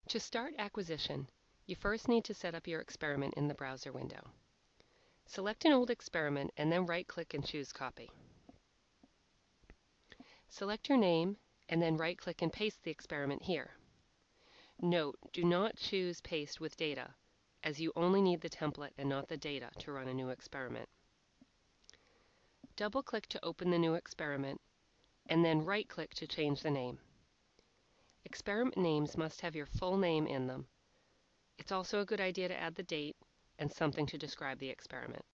To start acquisition, you first need to set up your experiment in the browser window. Select an old experiment and then right-click and choose Copy. Select your name and then right-click and paste the experiment here. Note, do not choose Paste with Data, as you only need the template and not the data to run a new experiment. Double-click to open the new experiment, and then right-click to change the name. Experiment names must have your full name in them. It's also a good idea to add the date and something to describe the experiment.